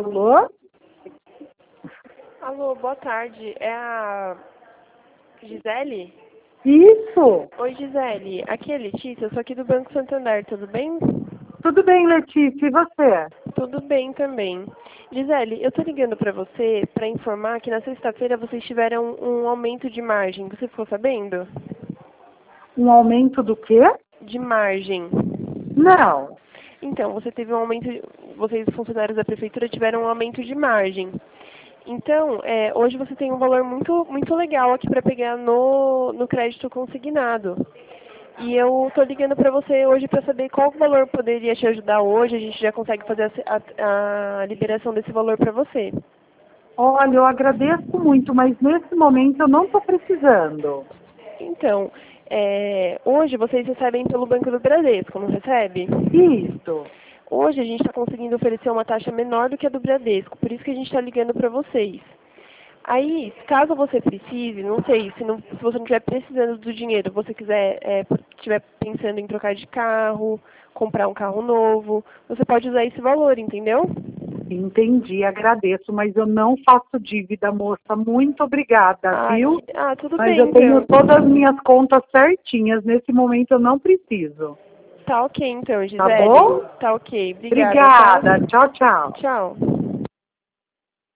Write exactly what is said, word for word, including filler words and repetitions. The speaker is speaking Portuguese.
Alô? Alô, boa tarde. É a Gisele? Isso! Oi, Gisele. Aqui é Letícia, eu sou aqui do Banco Santander, tudo bem? Tudo bem, Letícia, e você? Tudo bem também. Gisele, eu tô ligando para você para informar que na sexta-feira vocês tiveram um aumento de margem. Você ficou sabendo? Um aumento do quê? De margem. Não. Então, você teve um aumento, vocês funcionários da prefeitura tiveram um aumento de margem. Então, é, hoje você tem um valor muito, muito legal aqui para pegar no, no crédito consignado. E eu estou ligando para você hoje para saber qual valor poderia te ajudar hoje. A gente já consegue fazer a, a, a liberação desse valor para você. Olha, eu agradeço muito, mas nesse momento eu não estou precisando. Então, é, hoje vocês recebem pelo Banco do Bradesco, não recebe? Isso. Hoje a gente está conseguindo oferecer uma taxa menor do que a do Bradesco, por isso que a gente está ligando para vocês. Aí, caso você precise, não sei, se, não, se você não estiver precisando do dinheiro, você quiser, é, estiver pensando em trocar de carro, comprar um carro novo, você pode usar esse valor, entendeu? Entendi, agradeço, mas eu não faço dívida, moça. Muito obrigada, Ah, viu? que, ah tudo Mas bem, eu tenho então. todas as minhas contas certinhas. Nesse momento eu não preciso. Tá ok, então, Tá Gisele. bom? Tá ok. Obrigada, tá? Obrigada. Tchau, tchau. Tchau.